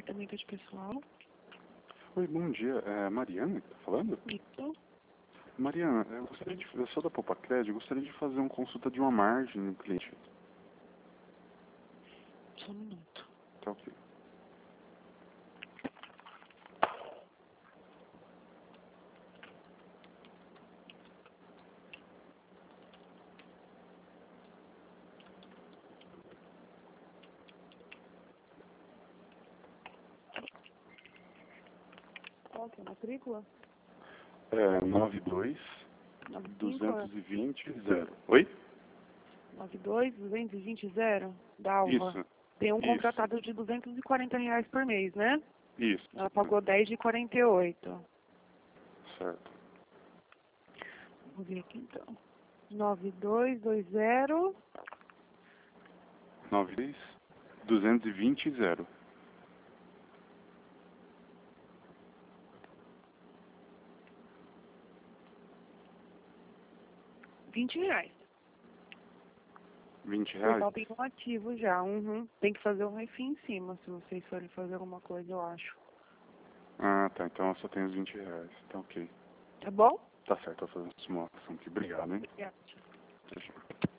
Departamento de pessoal. Oi, bom dia. É a Mariana que tá falando? Isso. Mariana, eu sou da Popacred, eu gostaria de fazer uma consulta de uma margem no cliente. Só um minuto. Tá ok. Qual que é a matrícula? É 92 95 220 0. Oi? 92-220-0 da Alva. Isso. Tem um Isso. contratado de R$ 240 por mês, né? Isso. Ela pagou 10 de 48. Certo. Vou ver aqui então. 9220 92 220 0. R$ 20. 20 reais? Total tem um ativo já. Uhum. Tem que fazer um refim em cima, se vocês forem fazer alguma coisa, eu acho. Ah, tá. Então eu só tenho os 20 reais. Tá ok. Tá bom? Tá certo, eu vou fazer uma simulação aqui. Obrigado, hein? Obrigada. Tchau, tchau.